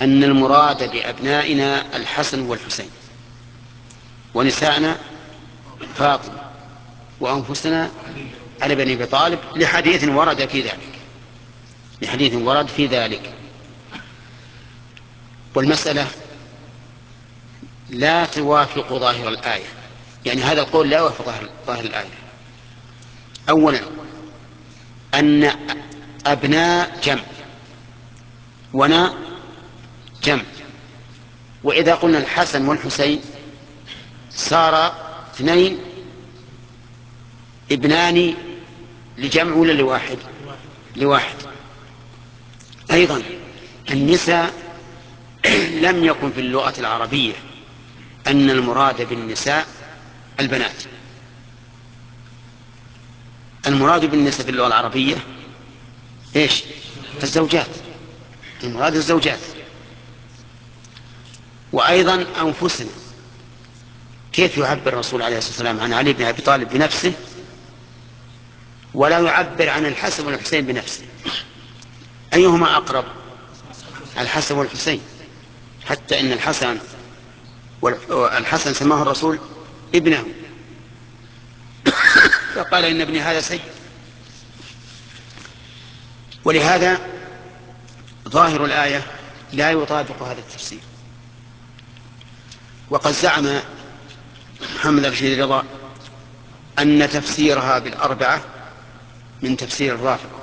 أن المراد بأبنائنا الحسن والحسين، ونساءنا فاطمة، وأنفسنا علي بن أبي طالب، لحديث ورد في ذلك، لحديث ورد في ذلك. والمسألة لا توافق ظاهر الآية، يعني هذا القول لا يوافق ظاهر الآية. أولا أن أبناء جمع ونا جمع، وإذا قلنا الحسن والحسين صار اثنين، ابنان لجمع ولا لواحد؟ لواحد. أيضا النساء لم يكن في اللغة العربية أن المراد بالنساء البنات. المراد بالنساء في اللغة العربية إيش؟ الزوجات، المراد الزوجات. وأيضا أنفسنا، كيف يعبر الرسول عليه الصلاة والسلام عن علي بن أبي طالب بنفسه ولا يعبر عن الحسن والحسين بنفسه؟ أيهما أقرب؟ الحسن والحسين، حتى إن الحسن سماه الرسول ابنه، فقال إن ابني هذا سيد. ولهذا ظاهر الآية لا يطابق هذا التفسير. وقد زعم محمد رشيد رضا أن تفسيرها بالأربعة من تفسير الرافضة،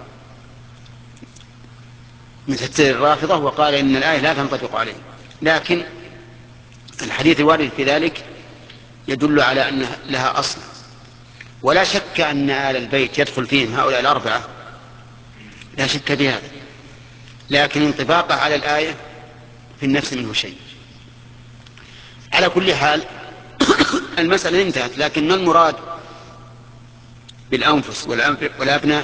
من تفسير الرافضة، وقال إن الآية لا تنطبق عليه. لكن الحديث الوارد في ذلك يدل على أن لها أصل، ولا شك أن آل البيت يدخل فيهم هؤلاء الأربعة، لا شك بهذا، لكن انطباقه على الآية في النفس منه شيء. على كل حال المسألة انتهت، لكن ما المراد بالأنفس والأبناء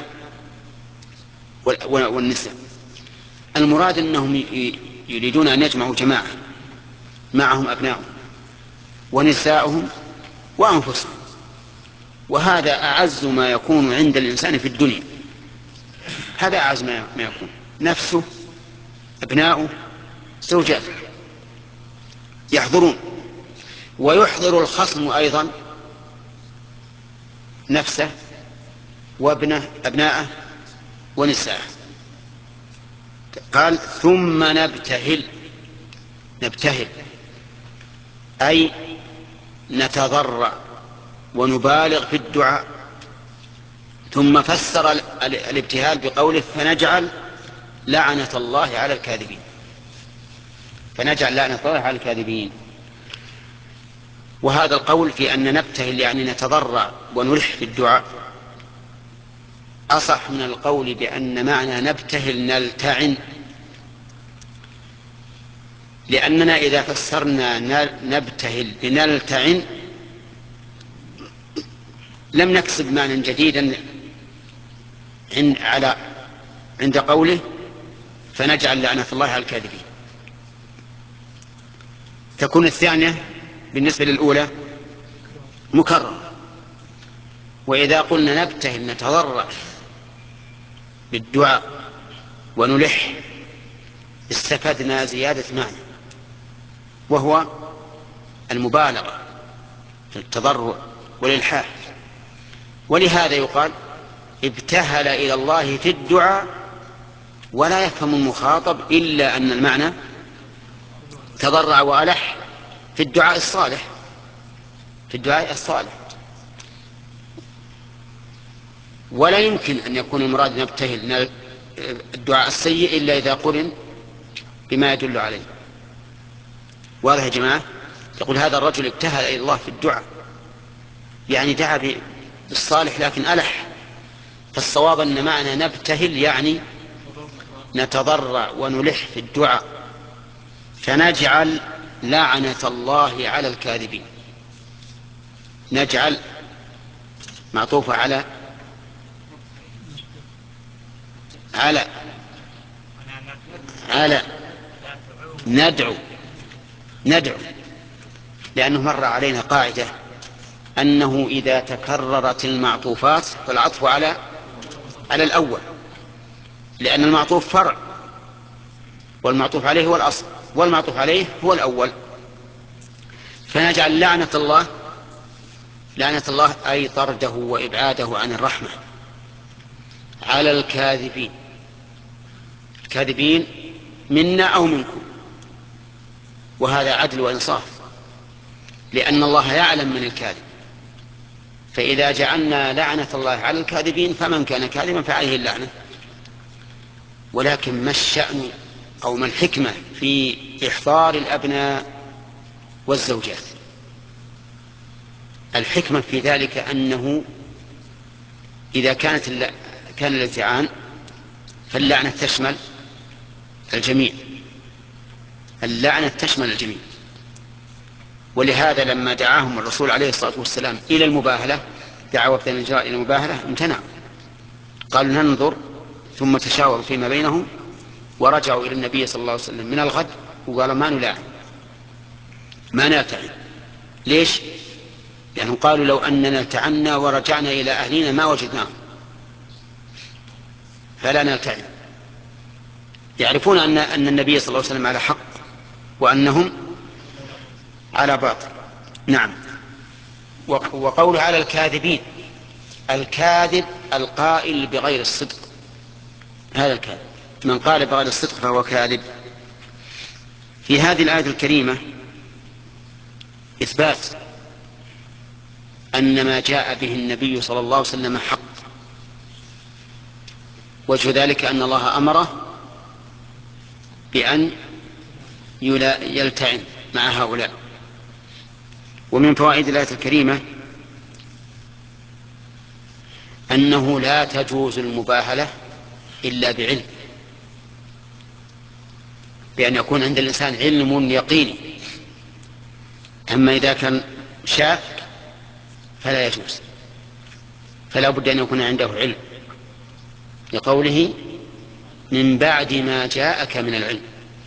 والنساء؟ المراد أنهم يريدون أن يجمعوا جماعة معهم أبنائهم ونساؤهم وأنفسهم، وهذا أعز ما يكون عند الإنسان في الدنيا. هذا أعز ما يكون، نفسه، أبناؤه، زوجاته يحضرون. ويحضر الخصم أيضا نفسه أبناءه ونساءه. قال ثم نبتهل أي نتضرع ونبالغ في الدعاء. ثم فسر الابتهال بقوله فنجعل لعنة الله على الكاذبين، فنجعل لعنة الله على الكاذبين. وهذا القول في أن نبتهل يعني نتضرع ونلح في الدعاء أصح من القول بأن معنى نبتهل نلتعن، لأننا إذا فسرنا نبتهل بنلتعن لم نكسب معنى جديدا عند قوله فنجعل لعنة الله على الكاذبين. تكون الثانية بالنسبة للأولى مكررة. وإذا قلنا نبتهل نتضرع بالدعاء ونلح استفدنا زيادة معنى، وهو المبالغة في التضرع والإلحاح. ولهذا يقال ابتهل إلى الله في الدعاء، ولا يفهم المخاطب إلا أن المعنى تضرع وألح في الدعاء الصالح، في الدعاء الصالح. ولا يمكن أن يكون المراد نبتهل الدعاء السيء إلا إذا قرن بما يدل عليه. واضح يا جماعة؟ يقول هذا الرجل ابتهل إلى الله في الدعاء، يعني دعا بالصالح لكن ألح. فالصواب أن معنى نبتهل يعني نتضرع ونلح في الدعاء، فنجعل لعنة الله على الكاذبين. نجعل معطوفة على ندعو، لأنه مر علينا قاعدة أنه إذا تكررت المعطوفات فالعطف على الأول، لأن المعطوف فرع، والمعطوف عليه هو الأصل، والمعطوف عليه هو الأول. فنجعل لعنة الله أي طرده وإبعاده عن الرحمة على الكاذبين منا أو منكم. وهذا عدل وإنصاف، لأن الله يعلم من الكاذب، فإذا جعلنا لعنة الله على الكاذبين فمن كان كاذبا فعليه اللعنة. ولكن ما الشأن أو ما الحكمة في إحضار الأبناء والزوجات؟ الحكمة في ذلك أنه إذا كان الالتعان فاللعنة تشمل الجميع، اللعنة تشمل الجميع. ولهذا لما دعاهم الرسول عليه الصلاة والسلام إلى المباهلة، دعا وفد النجار إلى المباهلة، امتنعوا، قالوا ننظر، ثم تشاوروا فيما بينهم ورجعوا إلى النبي صلى الله عليه وسلم من الغد وقالوا ما نلتعن. ليش؟ لأنهم قالوا لو أننا التعنا ورجعنا إلى أهلنا ما وجدناهم، فلا نلتعن. يعرفون أن النبي صلى الله عليه وسلم على حق وأنهم على باطل. نعم. وقوله على الكاذبين، الكاذب القائل بغير الصدق، هذا الكاذب، من قال بغير الصدق فهو كاذب. في هذه الآية الكريمة إثبات أن ما جاء به النبي صلى الله عليه وسلم حق. وجه ذلك أن الله أمره بأن يلتعن مع هؤلاء. ومن فوائد الآية الكريمة أنه لا تجوز المباهلة إلا بعلم، بأن يكون عند الإنسان علم يقيني. أما إذا كان شاك فلا يجوز، فلا بد أن يكون عنده علم، لقوله من بعد ما جاءك من العلم.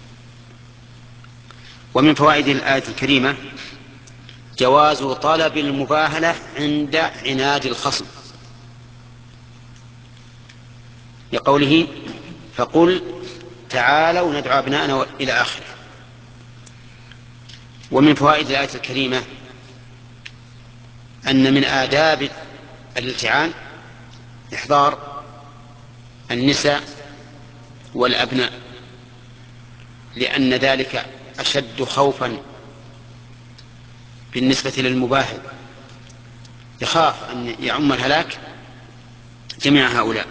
ومن فوائد الآية الكريمة جواز طلب المباهلة عند عناد الخصم، لقوله فقل تعالوا ندعو أبناءنا إلى آخره. ومن فوائد الآية الكريمة أن من آداب الالتعان إحضار النساء والأبناء، لأن ذلك أشد خوفا بالنسبة للمباهل، يخاف أن يعم الهلاك جميع هؤلاء.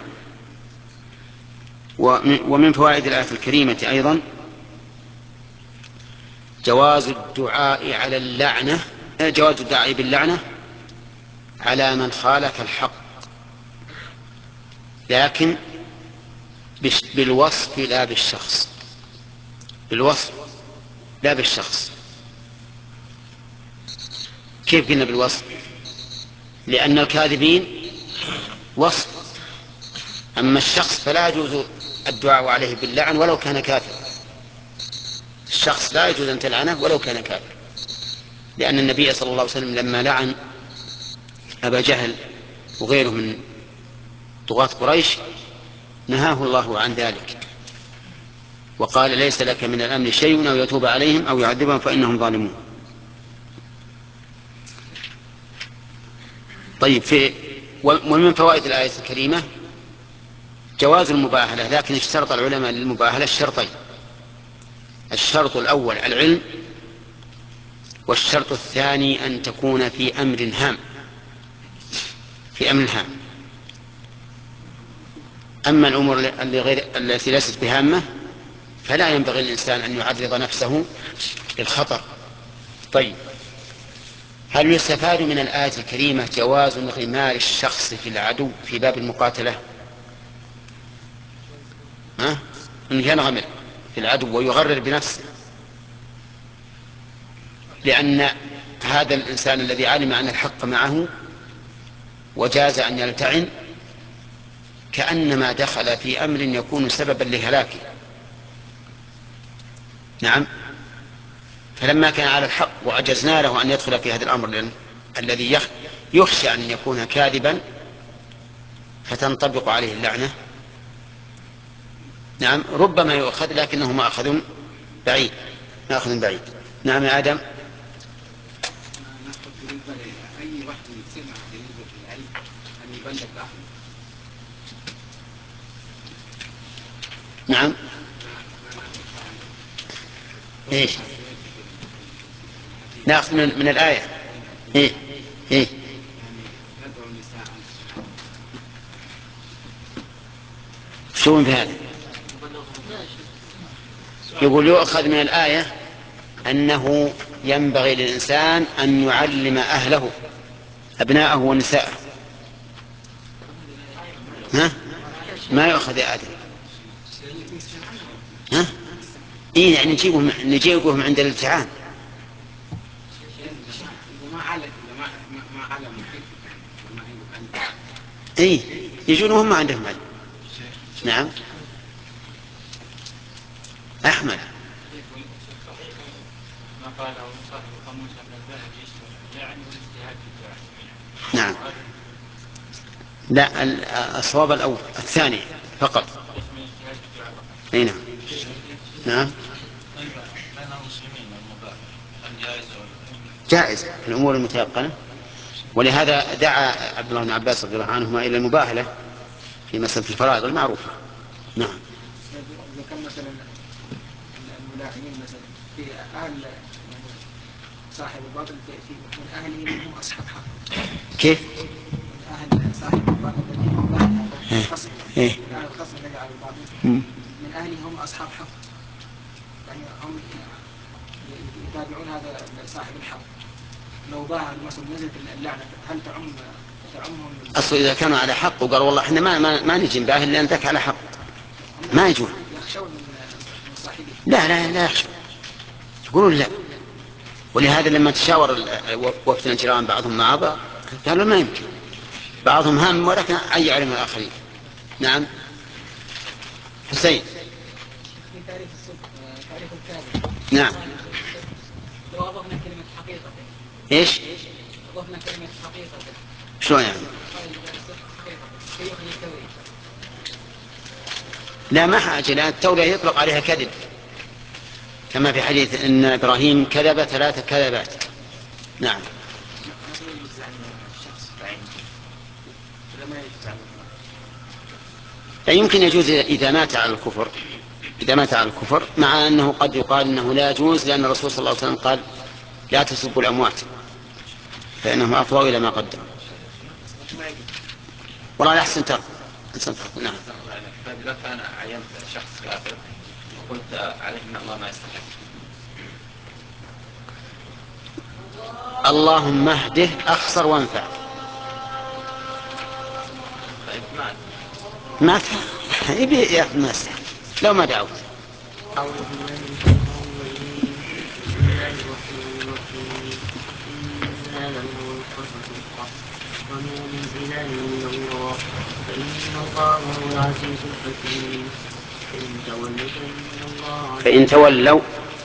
ومن فوائد الآية الكريمة أيضا جواز الدعاء باللعنة على من خالف الحق، لكن بالوصف لا بالشخص، بالوصف لا بالشخص. كيف قلنا بالوصف؟ لأن الكاذبين وصف، أما الشخص فلا يجوز الدعاء عليه باللعن ولو كان كافرا. الشخص لا يجوز أن تلعنه ولو كان كافرا، لأن النبي صلى الله عليه وسلم لما لعن أبا جهل وغيره من طغاة قريش نهاه الله عن ذلك، وقال ليس لك من الأمر شيء أو يتوب عليهم أو يعذبهم فإنهم ظالمون. طيب، ومن فوائد الآية الكريمة جواز المباهلة، لكن اشترط العلماء للمباهلة الشرطين: الشرط الأول العلم، والشرط الثاني أن تكون في أمر هام. أما الأمور التي ليست بهامة فلا ينبغي الإنسان أن يعرض نفسه للخطر. طيب، هل يستفاد من الآية الكريمة جواز انغمار الشخص في العدو في باب المقاتلة؟ أن ينغمر في العدو ويغرر بنفسه، لأن هذا الإنسان الذي علم أن الحق معه وجاز أن يلتعن كأنما دخل في أمر يكون سببا لهلاكه. نعم. فلما كان على الحق وأجزنا له أن يدخل في هذا الأمر الذي يخشى أن يكون كاذبا فتنطبق عليه اللعنة، نعم ربما يؤخذ لكنه مأخذ بعيد، مأخذ بعيد. نعم يا آدم. أي واحد يسمع بالنسبة للعلم أن يبلغ أهله. نعم. ايش ناخذ من الآية؟ ايه ايه شو بهذا؟ يقول يؤخذ من الآية أنه ينبغي للإنسان أن يعلم أهله أبناءه ونساءه. ها؟ ما يؤخذ يا آدم. ها؟ إيه يعني نجيبهم عند الامتحان. إيه يجون وهم ما عندهم علم. نعم أحمد. ما قاله صاحب القاموس أن الذهب يشمل يعني والاجتهاد في الدعاء. نعم لا الصواب الأول الثاني فقط. أي نعم. نعم بين المسلمين المباح الجائز جائز في الأمور المتيقنة، ولهذا دعا عبد الله بن عباس رضي الله عنهما إلى المباهلة في مسألة الفرائض المعروفة. نعم. إذا كان مثلا الملاعنين مثلا في أهل صاحب الباطل من أهله هم أصحاب حق. كيف؟ من أهل صاحب الباطل الذي هم أهل الخصم. من أهل الخصم الذي على الباطل من أهله هم أصحاب حق، يعني هم يتابعون هذا صاحب الحق. لو ظهر مثلا نزلت اللعنة هل تعمهم؟ أصل إذا كانوا على حق وقال والله إحنا ما نجي باهل لأن ذاك على حق ما يجون. يخشون من صاحبه. لا يخشون، يقولون لا. ولهذا لما تشاور وقت الانجرام بعضهم مع بعض قالوا ما يمكن، بعضهم هم ولكن أي علم الآخرين. نعم حسين. في تعريف الصدق تعريف الكاذب. نعم. لو أضفنا كلمة حقيقة. إيش؟ أضفنا كلمة حقيقة. شلون يعني؟ لا ما حاجة، لأن التورية يطلق عليها كذب، كما في حديث إن إبراهيم كذب 3 كذبات. نعم. يمكن يجوز إذا مات على الكفر، إذا مات على الكفر، مع أنه قد يقال أنه لا يجوز، لأن الرسول صلى الله عليه وسلم قال لا تسبوا الأموات فإنهم أفضوا إلى ما قدموا. والله لا أحسن ترك. نعم. إذا كان عينت شخص كافر وقلت عليه أن الله ما يستحق. اللهم اهده أخسر وانفع. مات يبي ياخذ ما يستحق لو ما دعوت. أعوذ بالله من الشيطان الرجيم. بسم الله الرحمن الرحيم. إن هذا هو القصص الحق ونور إله إلا الله فإن الله هو العزيز الحكيم. فإن تولوا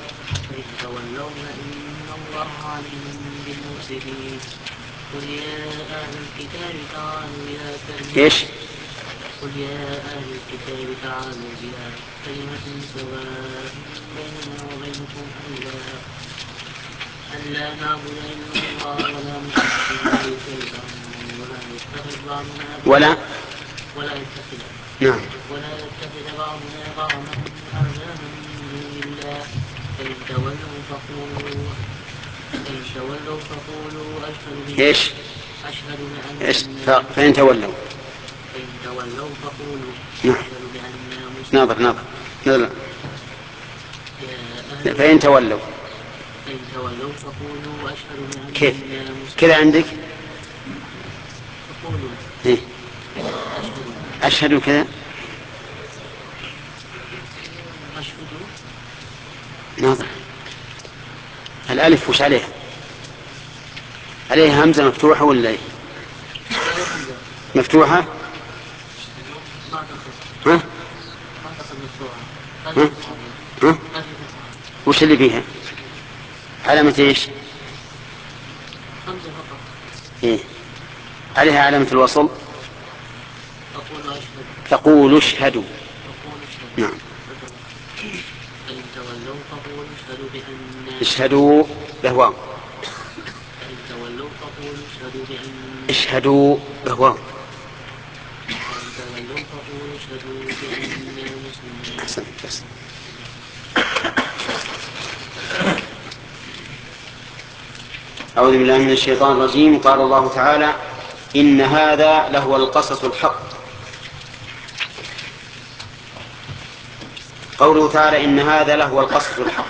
فإن الله عليم بالمفسدين. قل يا أهل الكتاب تعالوا إلى إيش؟ قل يا أهل الكتاب تعالوا إلى كلمة سواء بيننا وبينكم ألا نعبد إلا الله ولا نشرك به شيئا ولا يتخذ بعضنا بعضنا أربابا من دون الله. فإن تولوا فقولوا إيش؟ أشهد إيش؟ بأننا فإن تولوا فقولوا نعم. أشهد بأننا مسلمون. نظر. فإن تولوا فقولوا أشهد بأننا كيف؟ مسلمون. كذا عندك؟ فقولوا إيه؟ أشهد كذا. ناظر الألف وش عليها؟ عليها همزة مفتوحة ولا إيه؟ مفتوحة؟ ها؟ ها؟ ها؟ وش اللي فيها؟ علامة إيش؟ إيه؟ عليها علامة الوصل. تقول اشهدوا. نعم. اشهدوا بهواء فإن تولوا فقولوا اشهدوا بأننا اشهدوا بهواء مسلمون. أحسن بس. أعوذ بالله من الشيطان الرجيم. قال الله تعالى: إن هذا لهو القصص الحق. قوله تعالى: إن هذا لهو القصص الحق،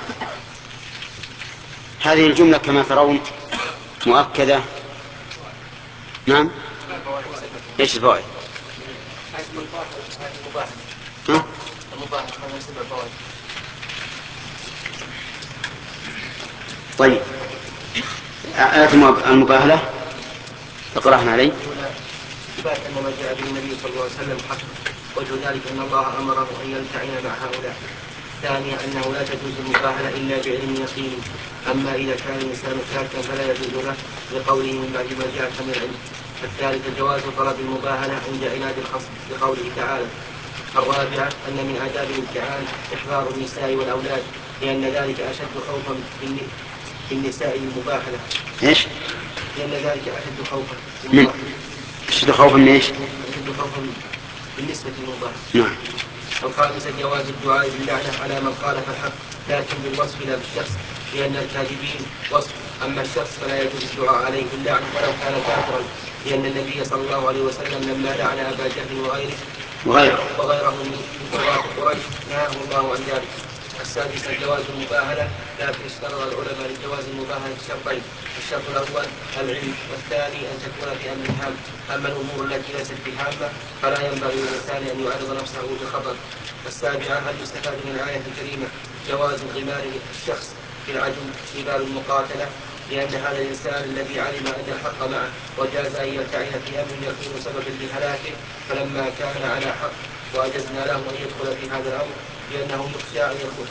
هذه الجملة كما ترون مؤكدة. نعم. ايش الفوائد؟ طيب، آية المباهلة تقرأها علي. إثبات أن ما جاء به النبي صلى الله عليه وسلم حق، وجه ذلك أن الله أمره أن يلتعن مع هؤلاء. الثانية أنه لا تجوز المباهلة إلا بعلم يقين، أما إذا كان الإنسان شاكا فلا يجوز له لقوله من بعد ما جاءك من العلم. الثالثة جواز طلب المباهلة عند عناد الخصم لقوله تعالى. الرابعة أن من آداب الامتحان إحضار النساء والأولاد، لأن ذلك أشد خوفا بالنساء المباهلة. ايش؟ لأن ذلك أشد خوفا أشد خوفا من ايش؟ أشد خوفا بالنسبة للمباهلة. نعم. الخامسة جواز الدعاء باللعنة على من خالف الحق، لكن بالوصف لا بالشخص، لأن الكاذبين وصف، أما الشخص فلا يجوز الدعاء عليه باللعنة ولو كان كافرا، لأن النبي صلى الله عليه وسلم لما لعن أبا جهل وغيره من قراء قريش نهاه الله عن ذلك. السادسة جواز المباهلة، لكن اشترط العلماء لجواز المباهلة شرطين: الشرط الأول العلم، والثاني أن تكون في أمر هام. أما الأمور التي ليست بهامة فلا ينبغي للإنسان أن يعرض نفسه بخبر. السابعة هل يستفاد من الآية الكريمة جواز انغمار الشخص في العدو في باب المقاتلة، لأن هذا الإنسان الذي علم أن الحق معه وجاز أن يلتعن في أمر يكون سببا لهلاكه، فلما كان على حق وأجزنا له أن يدخل في هذا الأمر، لأنه يخشى أن يدخل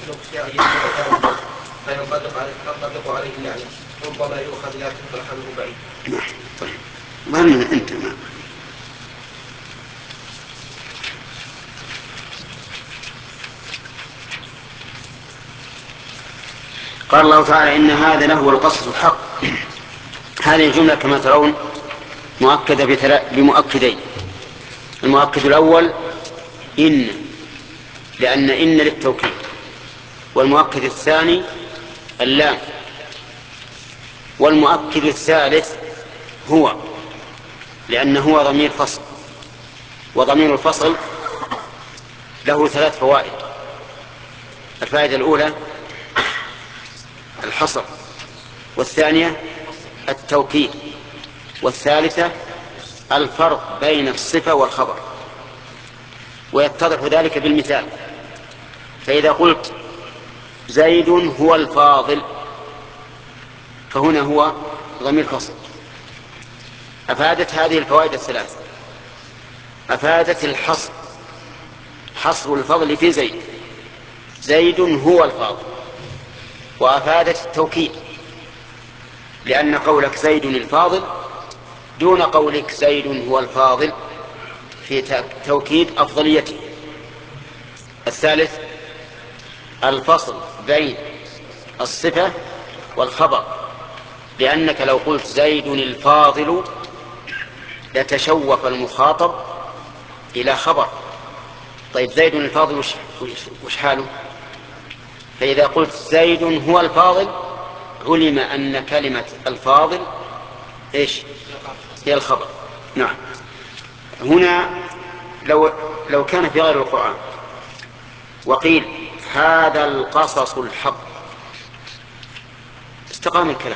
فينطبق عليه اللعنة، ربما يؤخذ لكن فرحمه بعيد. طيب، ظن أنت ما. قال الله تعالى: إن هذا لهو القصص الحق. هذه الجملة كما ترون مؤكدة بمؤكدين. المؤكد الأول إن، لأن إن للتوكيد. والمؤكد الثاني اللام. والمؤكد الثالث هو، لأنه هو ضمير فصل، وضمير الفصل له 3 فوائد. الفائدة الأولى الحصر، والثانية التوكيد، والثالثة الفرق بين الصفة والخبر. ويتضح ذلك بالمثال. فإذا قلت زيد هو الفاضل، فهنا هو ضمير فصل. أفادت هذه الفوائد الثلاث: أفادت الحصر، حصر الفضل في زيد، زيد هو الفاضل. وأفادت التوكيد، لأن قولك زيد الفاضل دون قولك زيد هو الفاضل في توكيد أفضليته. الثالث الفصل بين الصفة والخبر، لأنك لو قلت زيد الفاضل لتشوف المخاطب إلى خبر. طيب زيد الفاضل وش حاله؟ فإذا قلت زيد هو الفاضل علم أن كلمة الفاضل إيش؟ هي الخبر. نعم. هنا لو كان في غير القرآن وقيل هذا القصص الحق استقام الكلام،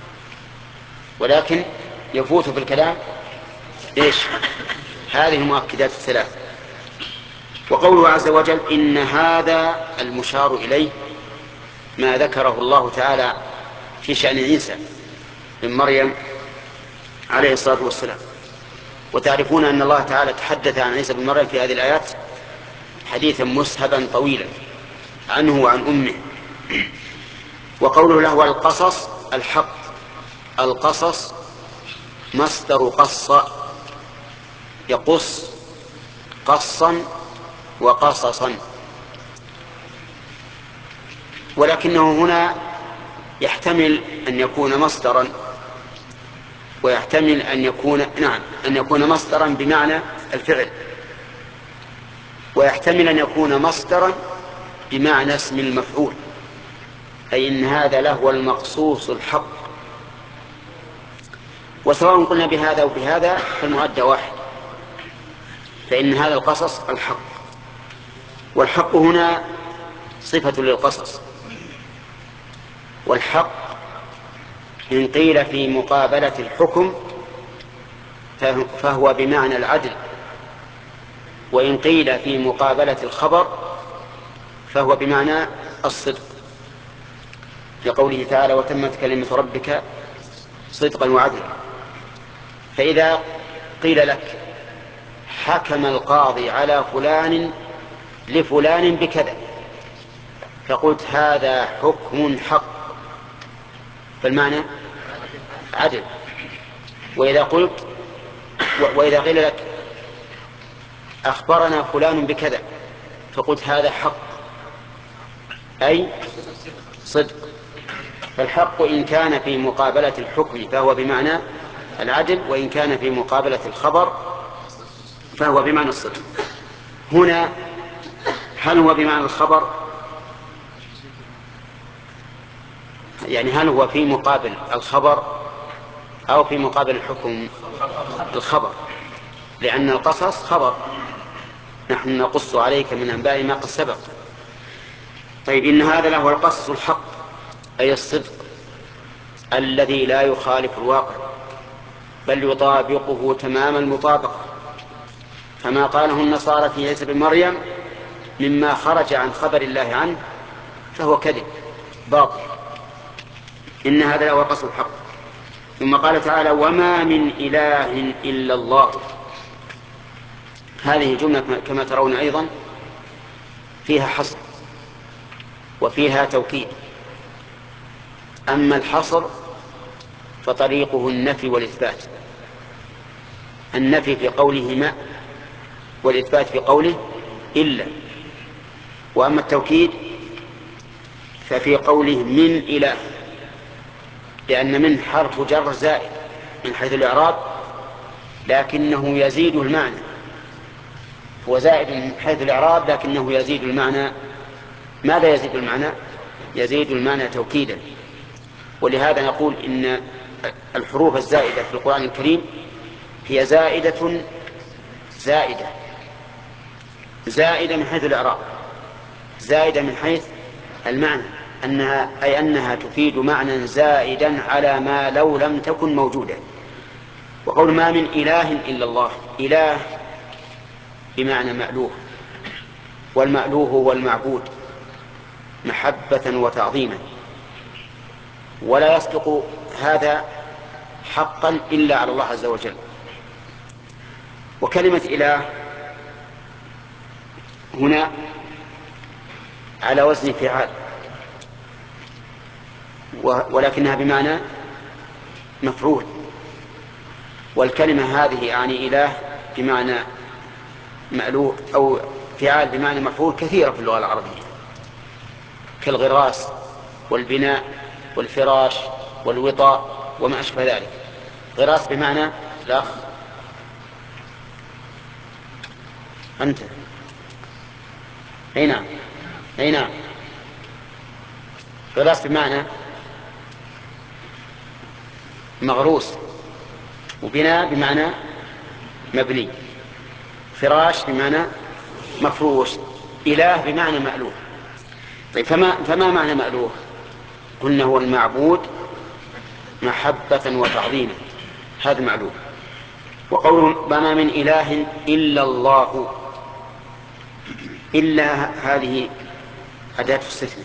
ولكن يفوت في الكلام إيش؟ هذه المؤكدات الثلاث. وقوله عز وجل إن هذا المشار إليه ما ذكره الله تعالى في شأن عيسى بن مريم عليه الصلاة والسلام. وتعرفون أن الله تعالى تحدث عن عيسى بن مريم في هذه الآيات حديثا مسهبا طويلا عنه وعن أمه. وقوله له القصص الحق، القصص مصدر قص، يقص قصا وقصصا. ولكنه هنا يحتمل أن يكون مصدرا، ويحتمل أن يكون مصدرا بمعنى الفعل، ويحتمل أن يكون مصدرا بمعنى اسم المفعول، أي إن هذا لهو المقصوص الحق. وسواء قلنا بهذا وبهذا فالمؤدى واحد، فإن هذا القصص الحق. والحق هنا صفة للقصص، والحق إن قيل في مقابلة الحكم فهو بمعنى العدل، وإن قيل في مقابلة الخبر فهو بمعنى الصدق، لقوله تعالى وتمت كلمة ربك صدقا وعدلا. فإذا قيل لك حكم القاضي على فلان لفلان بكذا، فقلت هذا حكم حق، فالمعنى عدل. وإذا قيل لك أخبرنا فلان بكذا، فقلت هذا حق أي صدق. فالحق إن كان في مقابلة الحكم فهو بمعنى العدل، وإن كان في مقابلة الخبر فهو بمعنى الصدق. هنا هل هو بمعنى الخبر؟ يعني هل هو في مقابل الخبر أو في مقابل الحكم؟ الخبر، لأن القصص خبر، نحن نقص عليك من أنباء ما قد سبق. طيب إن هذا له القصص الحق أي الصدق الذي لا يخالف الواقع بل يطابقه تمام المطابقة، فما قاله النصارى في عيسى بن مريم مما خرج عن خبر الله عنه فهو كذب باطل. إن هذا له القصص الحق. ثم قال تعالى وما من إله إلا الله. هذه جملة كما ترون أيضا فيها حصر وفيها توكيد. أما الحصر فطريقه النفي والإثبات، النفي في قوله ما، والإثبات في قوله إلا. وأما التوكيد ففي قوله من إله، لأن من حرف جر زائد من حيث الإعراب لكنه يزيد المعنى، هو زائد من حيث الإعراب لكنه يزيد المعنى. ماذا يزيد المعنى؟ يزيد المعنى توكيدا. ولهذا نقول إن الحروف الزائدة في القرآن الكريم هي زائدة من حيث الإعراب، زائدة من حيث المعنى، أنها تفيد معنى زائدا على ما لو لم تكن موجودة. وقول ما من إله إلا الله، إله بمعنى مألوه، والمألوه هو المعبود محبة وتعظيما، ولا يصدق هذا حقا إلا على الله عز وجل. وكلمة إله هنا على وزن فعال، ولكنها بمعنى مفعول. والكلمة هذه يعني إله بمعنى مألوه أو فعال بمعنى مفعول كثيرة في اللغة العربية، كالغراس والبناء والفراش والوطاء وما أشبه ذلك. غراس بمعنى الأخ أنت، أي نعم. غراس بمعنى مغروس، وبناء بمعنى مبني، فراش بمعنى مفروش، إله بمعنى مألوه. طيب فما معنى مألوه؟ قلنا هو المعبود محبة وتعظيما، هذا مألوه. وقوله ما من إله إلا الله، إلا هذه أداة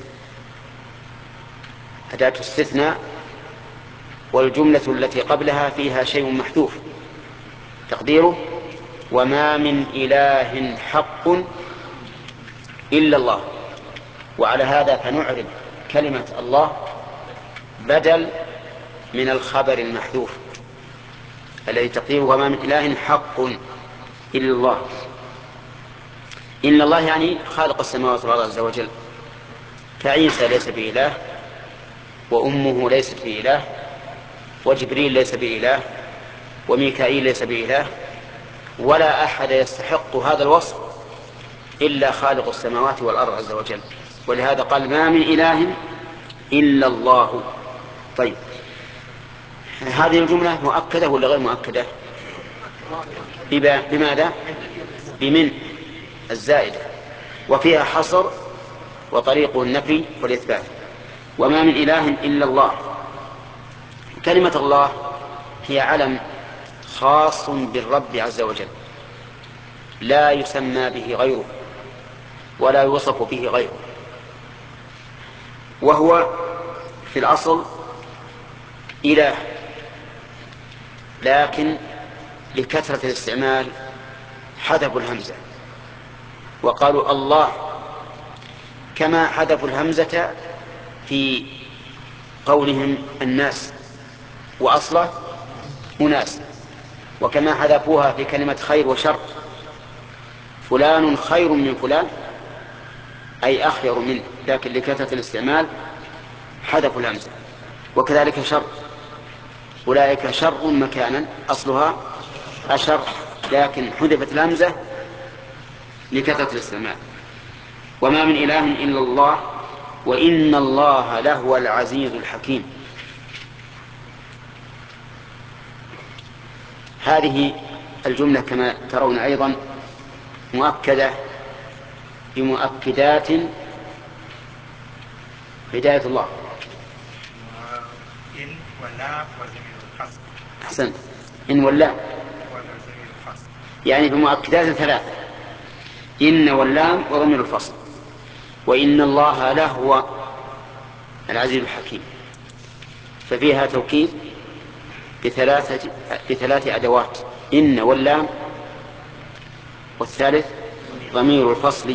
استثناء، والجملة التي قبلها فيها شيء محذوف تقديره وما من إله حق إلا الله. وعلى هذا فنعرب كلمة الله بدل من الخبر المحذوف الذي تقديره وما من إله حق إلا الله. إن الله يعني خالق السماوات والأرض عز وجل، فعيسى ليس بإله، وأمه ليست بإله، وجبريل ليس بإله، وميكائيل ليس بإله، ولا أحد يستحق هذا الوصف إلا خالق السماوات والأرض عز وجل. ولهذا قال ما من إله إلا الله. طيب، هذه الجملة مؤكدة ولا غير مؤكدة؟ بماذا؟ بمن الزائدة، وفيها حصر وطريق النفي والإثبات. وما من إله إلا الله. كلمة الله هي علم خاص بالرب عز وجل، لا يسمى به غيره ولا يوصف به غيره، وهو في الأصل إله، لكن لكثرة الاستعمال حذفوا الهمزة وقالوا الله، كما حذفوا الهمزة في قولهم الناس وأصله أناس، وكما حذفوها في كلمة خير وشر، فلان خير من فلان أي أخير منه، لكن لكثرة الاستعمال حذفوا الهمزة. وكذلك شر، أولئك شر مكانا، أصلها أشر، لكن حذفت الهمزة لكثرة الاستعمال. وما من إله إلا الله وإن الله لهو العزيز الحكيم. هذه الجملة كما ترون أيضا مؤكدة بمؤكدات هداية الله. إن واللام وزمير الفصل. أحسنت، إن واللام وزمير الفصل، يعني بمؤكدات ثلاثة: إن واللام وضمير الفصل. وإن الله لهو العزيز الحكيم، ففيها توكيد بثلاث أدوات: إن واللام، والثالث ضمير الفصل.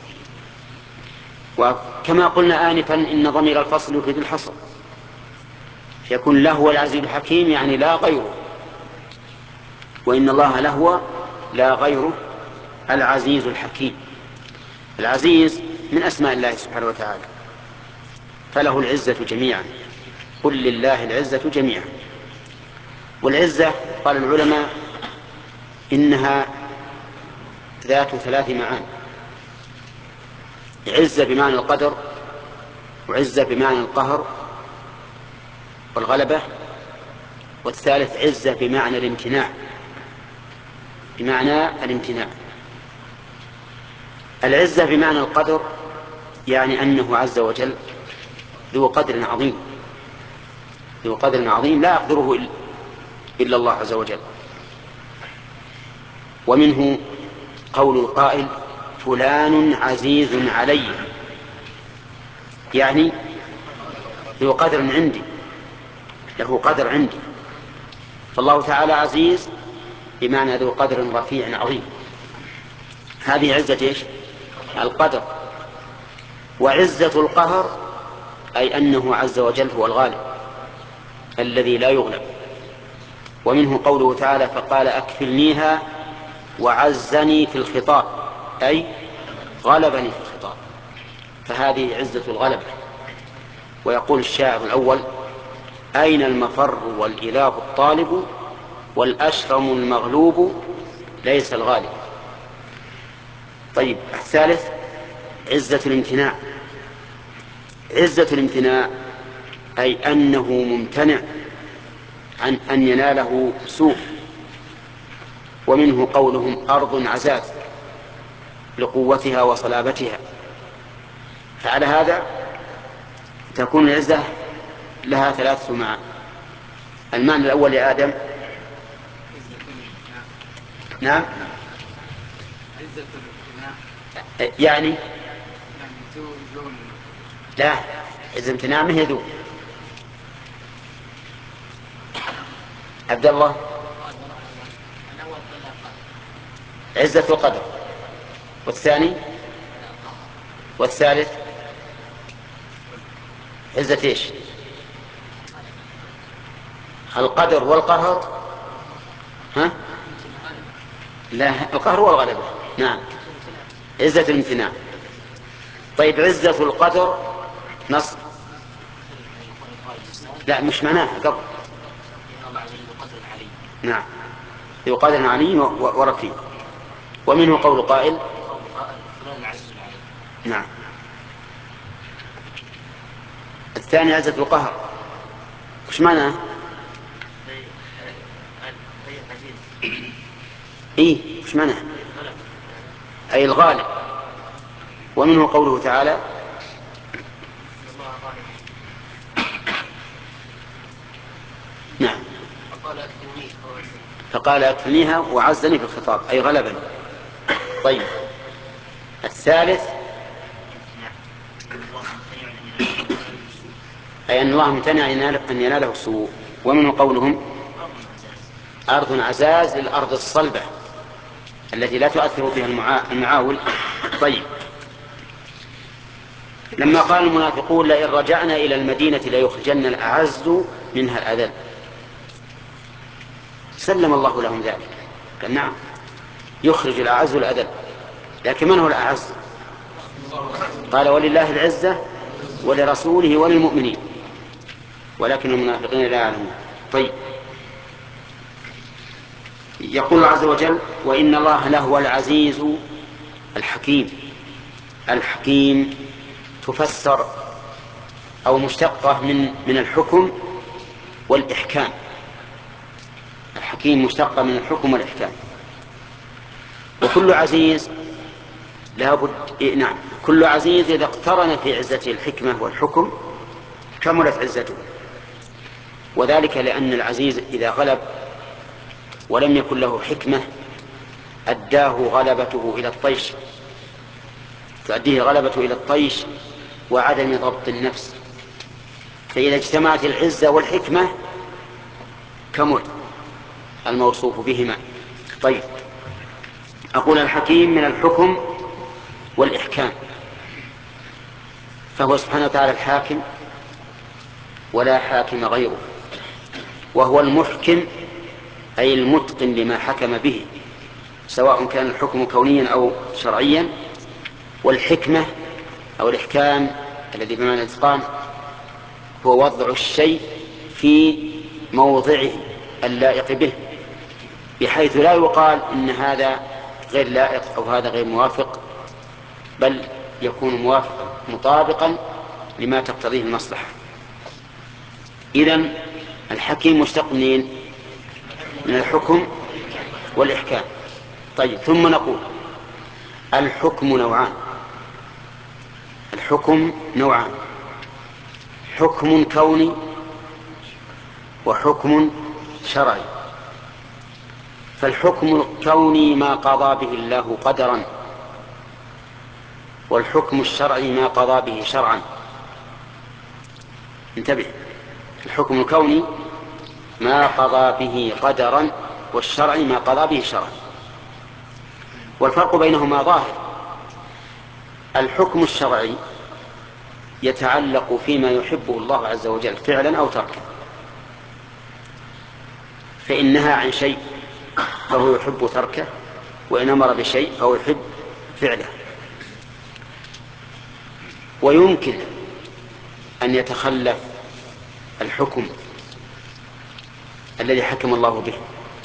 وكما قلنا آنفا إن ضمير الفصل يفيد الحصر، يكون لهو العزيز الحكيم يعني لا غيره، وإن الله لهو لا غيره العزيز الحكيم. العزيز من أسماء الله سبحانه وتعالى، فله العزة جميعا، قل لله العزة جميعا. والعزة قال العلماء إنها ذات ثلاث معاني: عزة بمعنى القدر، وعزة بمعنى القهر والغلبة، والثالث عزة بمعنى الامتناع، بمعنى الامتناع. العزة بمعنى القدر يعني أنه عز وجل ذو قدر عظيم، ذو قدر عظيم لا يقدره إلا الله عز وجل. ومنه قول القائل فلان عزيز علي، يعني ذو قدر عندي، له قدر عندي. فالله تعالى عزيز بمعنى ذو قدر رفيع عظيم. هذه عزة إيش؟ القدر. وعزة القهر أي أنه عز وجل هو الغالب الذي لا يغلب. ومنه قوله تعالى فقال أكفلنيها وعزني في الخطاب، أي غلبني في الخطاب، فهذه عزة الغلبة. ويقول الشاعر الأول أين المفر والإله الطالب والأشرم المغلوب ليس الغالب. طيب، الثالث عزة الامتناع. عزة الامتناع أي أنه ممتنع عن أن يناله سوء. ومنه قولهم أرض عزاز لقوتها وصلابتها. فعلى هذا تكون العزة لها ثلاثة معاني. المعنى الأول يا آدم. نعم. عزة الامتناع يعني ذو لا، عزة الامتناع ما هي ذو. عبد الله. عزة القدر، والثاني والثالث عزة ايش؟ القدر والقهر. ها؟ لا، القهر والغلبة. نعم، عزة الامتناع. طيب، عزة القدر نص. لا مش معناها قبل. نعم ذو قدر علي ورفيع. ومنه قول قائل. نعم. الثاني عزة القهر وش معناه؟ ايه وش معناه؟ اي الغالب. ومنه قوله تعالى نعم فقال اكفنيها وعزني في الخطاب اي غلبني. طيب الثالث أي أن الله امتنع أن يناله السوء. ومنه قولهم أرض عزاز للأرض الصلبة التي لا تؤثر فيها المعاول. طيب لما قال المنافقون لئن رجعنا إلى المدينة ليخرجن الأعز منها الأذل سلم الله لهم ذلك. قال نعم يخرج الأعز الأذل لكن من هو الأعز؟ قال ولله العزة ولرسوله وللمؤمنين ولكن المنافقين لا يعلمون. طيب يقول عز وجل وإن الله لهو العزيز الحكيم. الحكيم تفسر أو مشتقة من الحكم والإحكام. الحكيم مشتقة من الحكم والإحكام. وكل عزيز لابد نعم كل عزيز إذا اقترن في عزته الحكمة والحكم كملت عزته. وذلك لأن العزيز إذا غلب ولم يكن له حكمة أداه غلبته إلى الطيش تؤديه غلبته إلى الطيش وعدم ضبط النفس. فإذا اجتمعت العزة والحكمة كمل الموصوف بهما. طيب أقول الحكيم من الحكم والإحكام فهو سبحانه وتعالى الحاكم ولا حاكم غيره وهو المحكم أي المتقن لما حكم به سواء كان الحكم كونيا أو شرعيا. والحكمة أو الإحكام الذي بمعنى الإتقان هو وضع الشيء في موضعه اللائق به بحيث لا يقال إن هذا غير لائق أو هذا غير موافق بل يكون موافقا مطابقا لما تقتضيه المصلحة. إذن الحكيم مشتق من الحكم والإحكام. طيب ثم نقول الحكم نوعان. الحكم نوعان حكم كوني وحكم شرعي. فالحكم الكوني ما قضى به الله قدرا والحكم الشرعي ما قضى به شرعا. انتبه الحكم الكوني ما قضى به قدرا والشرعي ما قضى به شرعا. والفرق بينهما ظاهر. الحكم الشرعي يتعلق فيما يحبه الله عز وجل فعلا أو تركا فإن نهى عن شيء فهو يحب تركه وإن أمر بشيء فهو يحب فعله. ويمكن أن يتخلف الحكم الذي حكم الله به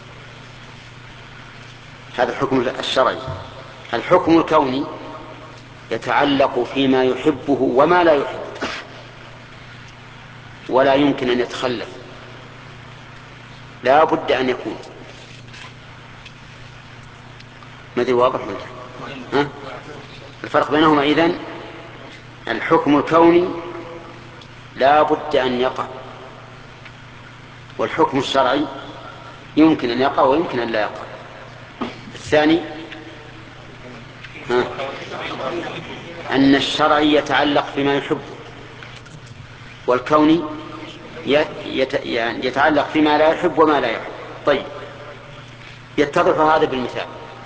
هذا الحكم الشرعي. الحكم الكوني يتعلق فيما يحبه وما لا يحب ولا يمكن أن يتخلف لا بد أن يكون. ماذا واضح ولا الفرق بينهما؟ إذن الحكم الكوني لا بد أن يقع والحكم الشرعي يمكن أن يقع ويمكن أن لا يقع. الثاني أن الشرعي يتعلق فيما يحب والكوني يتعلق فيما لا يحب وما لا يحب. طيب يتضح هذا بالمثال.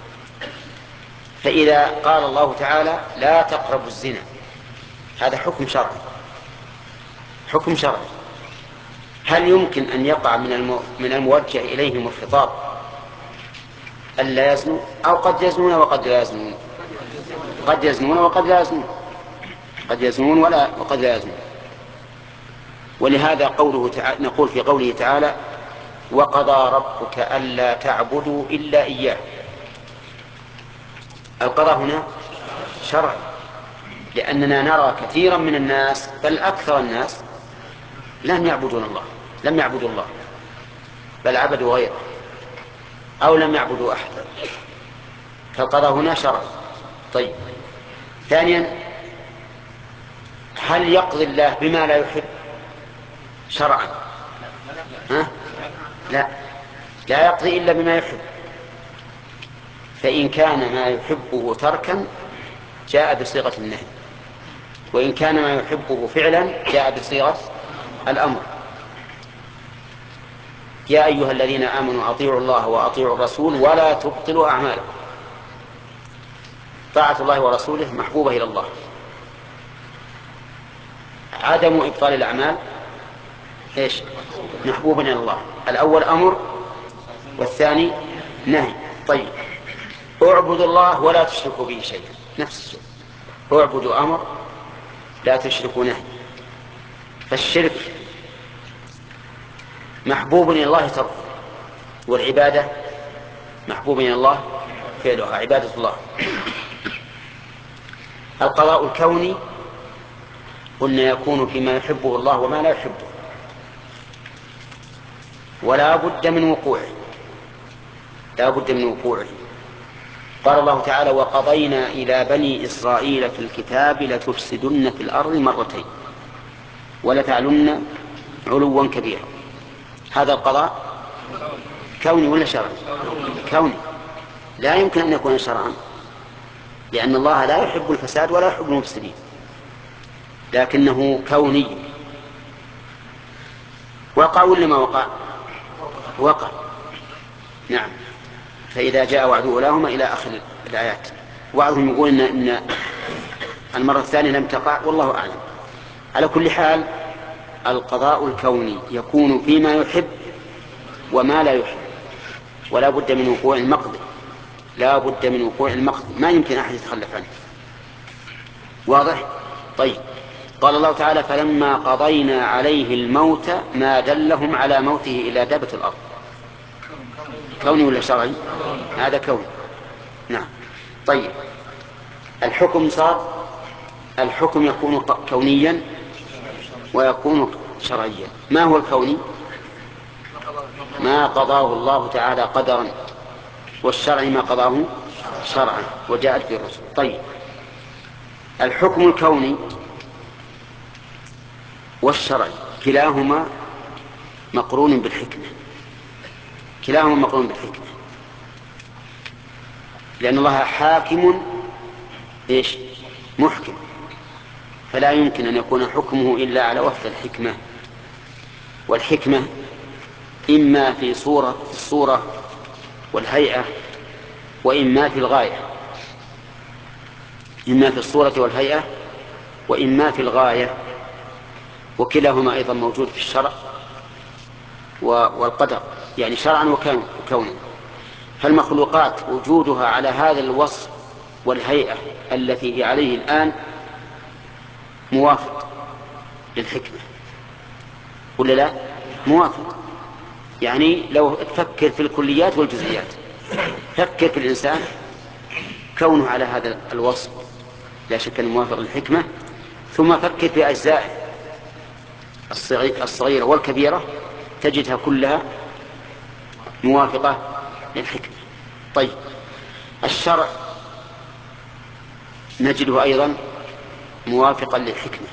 فإذا قال الله تعالى لا تقربوا الزنا هذا حكم شرعي. حكم شرعي هل يمكن أن يقع من الموجه إليهم الخطاب ألا يزنوا أو قد يزنون وقد لا يزنون؟ قد يزنون وقد لا يزنون. قد يزنون وقد لا يزنون. ولهذا قوله تعالى نقول في قوله تعالى وقضى ربك ألا تعبدوا إلا إياه. القضاء هنا شرعي، لأننا نرى كثيرا من الناس بل أكثر الناس لم يعبدوا الله بل عبدوا غيره أو لم يعبدوا أحدا، فالقضاء هنا شرعي. طيب، ثانيا، هل يقضي الله بما لا يحب شرعا؟ لا يقضي إلا بما يحب. فإن كان ما يحبه تركا جاء بصيغة النهي، وإن كان ما يحبه فعلا جاء بصيغة الأمر. يا أيها الذين آمنوا أطيعوا الله وأطيعوا الرسول ولا تبطلوا أعمالكم. طاعة الله ورسوله محبوبة إلى الله، عدم إبطال الأعمال محبوب إلى الله. الأول أمر والثاني نهي. طيب، اعبدوا الله ولا تشركوا به شيئا، نفس الشيء. اعبدوا أمر، لا تشركوا نهي. فالشرك محبوب إلى الله تركه، والعبادة محبوب إلى الله فعلها، عبادة الله. القضاء الكوني قلنا يكون فيما يحبه الله وما لا يحبه، ولا بد من وقوعه، قال الله تعالى وقضينا إلى بني إسرائيل في الكتاب لتفسدن في الأرض مرتين ولتعلن علوا كبيرا. هذا القضاء كوني ولا شرعي؟ كوني، لا يمكن أن يكون شرعا، لأن الله لا يحب الفساد ولا يحب المفسدين، لكنه كوني. وقع ولا ما وقع؟ نعم. فإذا جاء وعد أولاهما إلى آخر الآيات. وعدهم يقول إن المرة الثانية لم تقع، والله أعلم. على كل حال القضاء الكوني يكون فيما يحب وما لا يحب، ولا بد من وقوع المقضي، ما يمكن أحد يتخلف عنه. واضح؟ طيب، قال الله تعالى فلما قضينا عليه الموت ما دلهم على موته إلا دابة الأرض. كوني ولا شرعي؟ هذا كوني. نعم. طيب، الحكم يكون كونيا ويكون شرعيا. ما هو الكوني؟ ما قضاه الله تعالى قدرا، والشرعي ما قضاه شرعا وجاءت به الرسل. طيب، الحكم الكوني والشرعي كلاهما مقرون بالحكمة، لأن الله حاكم محكم، فلا يمكن أن يكون حكمه إلا على وفق الحكمة. والحكمة إما في الصورة والهيئة، وإما في الغاية، إما في الصورة والهيئة وإما في الغاية، وكلاهما أيضا موجود في الشرع والقدر، يعني شرعا وكونا. فالمخلوقات وجودها على هذا الوصف والهيئة التي هي عليه الآن موافق للحكمة ولا لا؟ موافق. يعني لو تفكر في الكليات والجزئيات، فكر في الإنسان كونه على هذا الوصف لا شك أنه موافق للحكمة، ثم فكر في أجزائه الصغيرة والكبيرة تجدها كلها موافقة للحكمة. طيب، الشرع نجده أيضا موافقا للحكمة.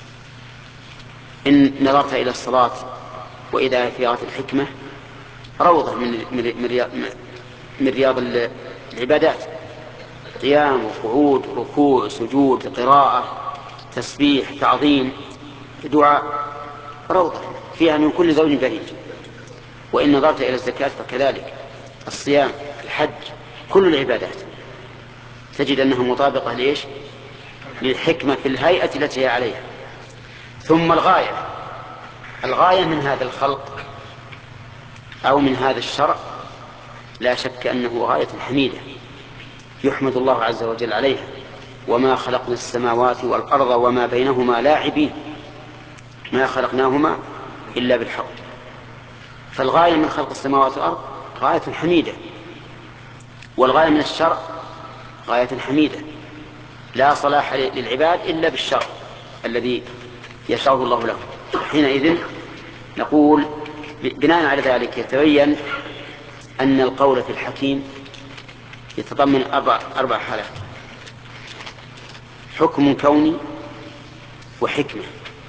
إن نظرت إلى الصلاة وإذا في آيات الحكمة روضة من رياض العبادات، قيام وقعود ركوع سجود قراءة تسبيح تعظيم دعاء، روضة فيها من كل زوج بهيج. وإن نظرت إلى الزكاة فكذلك، الصيام الحج كل العبادات تجد أنها مطابقة للحكمة في الهيئة التي هي عليها. ثم الغاية من هذا الخلق أو من هذا الشرع لا شك أنه غاية حميدة يحمد الله عز وجل عليها، وما خلقنا السماوات والأرض وما بينهما لاعبين ما خلقناهما إلا بالحق. فالغاية من خلق السماوات والأرض غاية حميدة، والغاية من الشرع غاية حميدة، لا صلاح للعباد إلا بالشرع الذي يشرعه الله لهم. حينئذ نقول بناء على ذلك يتبين أن القول في الحكيم يتضمن أربع حالات: حكم كوني، وحكمة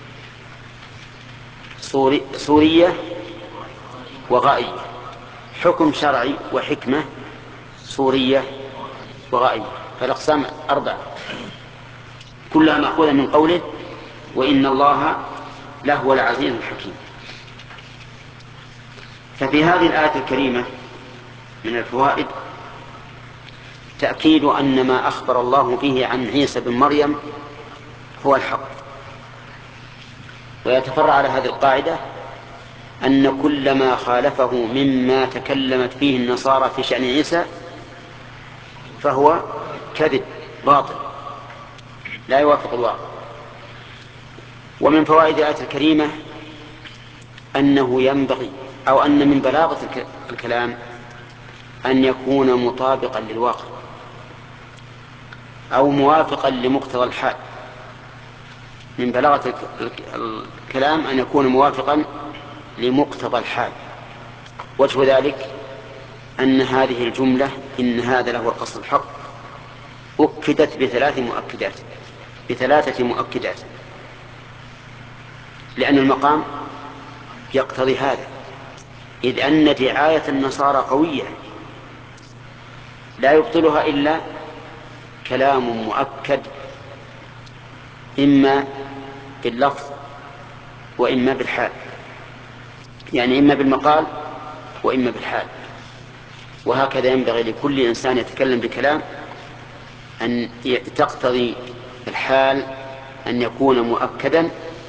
صورية وغائية، حكم شرعي، وحكمة صورية وغائية. فالأقسام 4 كلها مأخوذة من قوله وإن الله لهو العزيز الحكيم. ففي هذه الآية الكريمة من الفوائد تأكيد أن ما أخبر الله به عن عيسى بن مريم هو الحق. ويتفرع على هذه القاعدة أن كل ما خالفه مما تكلمت فيه النصارى في شأن عيسى فهو كذب باطل لا يوافق الواقع. ومن فوائد الآية الكريمة أنه ينبغي أو أن من بلاغة الكلام أن يكون مطابقا للواقع أو موافقا لمقتضى الحال. من بلاغة الكلام أن يكون موافقا لمقتضى الحال. وجه ذلك أن هذه الجملة إن هذا له القصد الحق أكدت بثلاثة مؤكدات، لأن المقام يقتضي هذا، إذ أن دعاية النصارى قوية لا يبطلها إلا كلام مؤكد إما باللفظ وإما بالحال، يعني إما بالمقال وإما بالحال. وهكذا ينبغي لكل إنسان يتكلم بكلام أن تقتضي الحال أن يكون مؤكدا،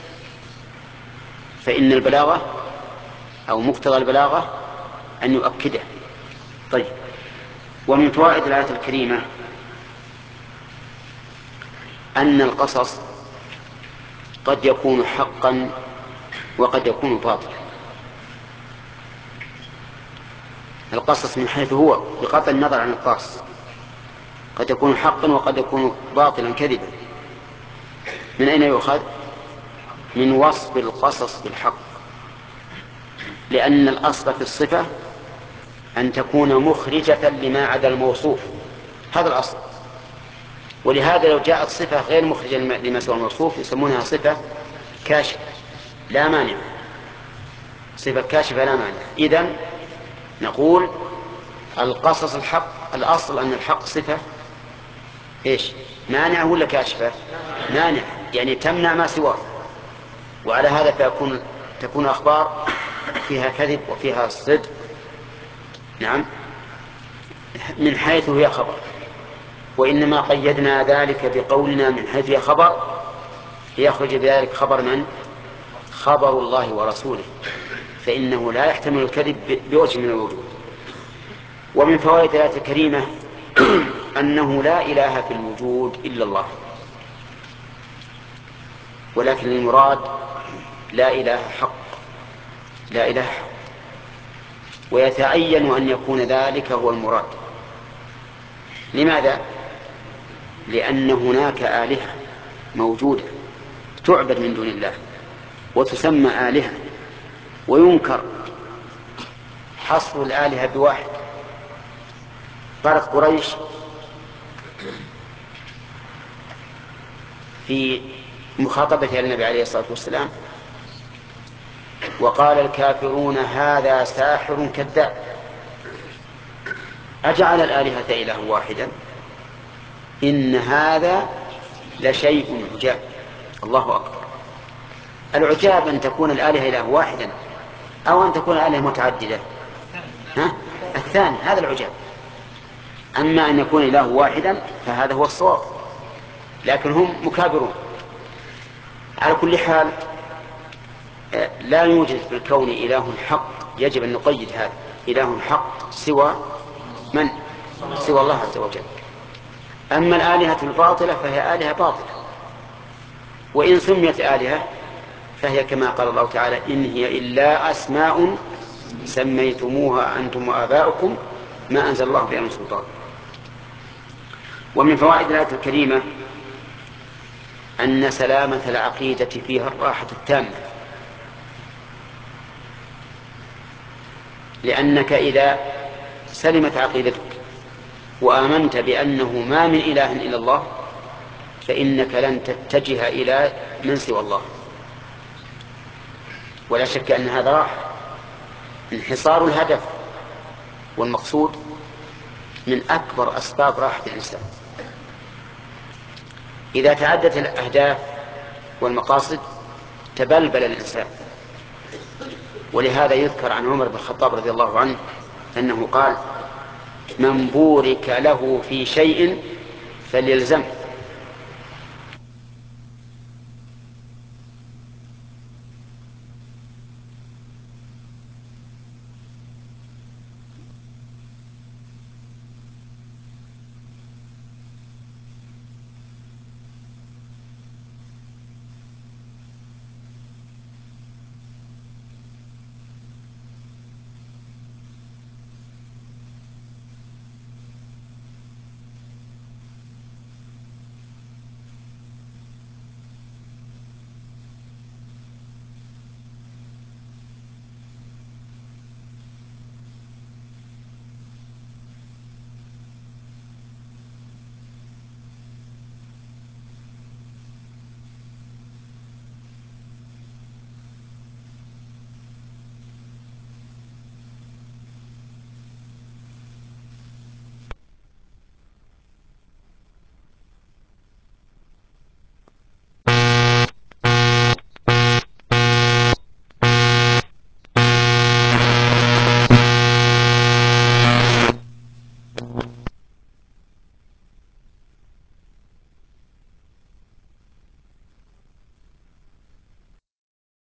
فإن البلاغة أو مقتضى البلاغة أن يؤكده. طيب، ومن فوائد الآية الكريمة أن القصص قد يكون حقا وقد يكون باطلا. القصص من حيث هو بقطع النظر عن القاص قد يكون حقا وقد يكون باطلا كذبا. من أين يؤخذ؟ من وصف القصص بالحق، لأن الأصل في الصفة أن تكون مخرجة لما عدا الموصوف، هذا الأصل. ولهذا لو جاءت صفة غير مخرجة لما سوى الموصوف يسمونها صفة كاشفة لا مانع، صفة كاشفة لا مانع. إذن نقول القصص الحق، الأصل أن الحق صفة إيش؟ مانعة ولا كاشفة؟ مانعة، يعني تمنع ما سواه. وعلى هذا تكون أخبار فيها كذب وفيها صدق، نعم، من حيث هي خبر. وإنما قيدنا ذلك بقولنا من حيث هي خبر ليخرج بذلك خبر من؟ خبر الله ورسوله، فإنه لا يحتمل الكذب بوجه من الوجود. ومن فوائد الآية الكريمة أنه لا إله في الوجود إلا الله، ولكن المراد لا إله حق، لا إله حق. ويتعين أن يكون ذلك هو المراد. لماذا؟ لأن هناك آلهة موجودة تعبد من دون الله وتسمى آلهة، وينكر حصر الآلهة بواحد. قالت قريش في مخاطبة النبي عليه الصلاة والسلام: وقال الكافرون هذا ساحر كذاب أجعل الآلهة إله واحدا إن هذا لشيء عجاب. الله أكبر. العجاب أن تكون الآلهة إله واحدا أو أن تكون الآلهة متعددة، الثاني هذا العجاب. أما أن يكون إله واحدا فهذا هو الصواب، لكن هم مكابرون. على كل حال لا يوجد في الكون إله حق، يجب أن نقيد هذا، إله حق سوى من؟ سوى الله عز وجل. أما الآلهة الباطلة فهي آلهة باطلة، وإن سميت آلهة فهي كما قال الله تعالى إن هي إلا أسماء سميتموها أنتم وآباؤكم ما أنزل الله بها من سلطان. ومن فوائد الآية الكريمة أن سلامة العقيدة فيها الراحة التامة، لأنك إذا سلمت عقيدتك وآمنت بأنه ما من إله إلا الله فإنك لن تتجه إلى من سوى الله، ولا شك أن هذا راحة. انحصار الهدف والمقصود من أكبر أسباب راحة الإنسان. إذا تعدت الأهداف والمقاصد تبلبل الإنسان. ولهذا يذكر عن عمر بن الخطاب رضي الله عنه أنه قال من بورك له في شيء فليلزمه